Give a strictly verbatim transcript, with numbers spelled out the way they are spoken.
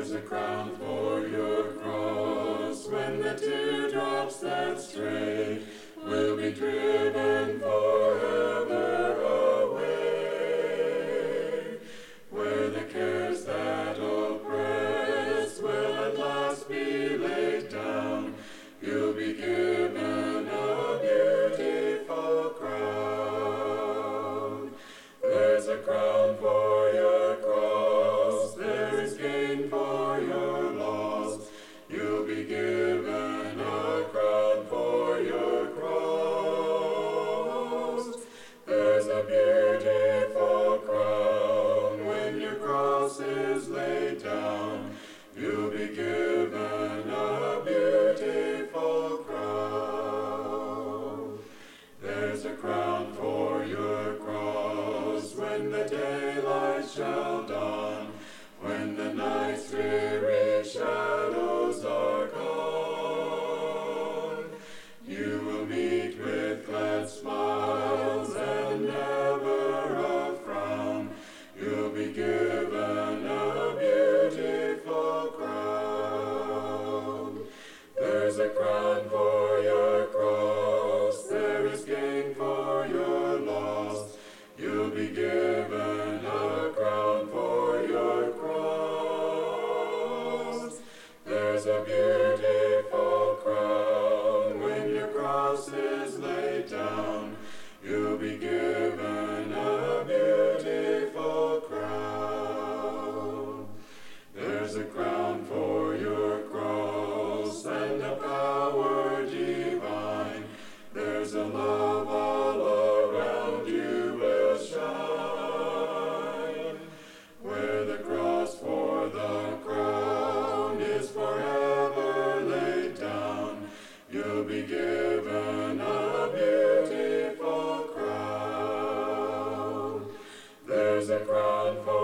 There's a crown for your cross when the teardrops that stray will be driven forever away, where the cares that oppress will at last be laid down. You'll be given a beautiful crown. There's a crown for your cross, there is gain for your loss. You'll be given a crown for your cross. There's a beautiful crown when your cross is laid down. You'll be given a beautiful crown. There's a crown for your cross when the daylight shall dawn, when the night's dreary shadows are gone. You will meet with glad smiles and never a frown. You'll be given a beautiful crown. There's a crown for your cross, there is gain for your loss. You'll be given a crown for your cross. There's a beautiful crown when your cross is laid down. You'll be given a beautiful crown. There's a crown for your cross and a power divine. There's a love all around you will shine. Where the cross for the crown is forever laid down, you'll be given a beautiful crown. There's a crown for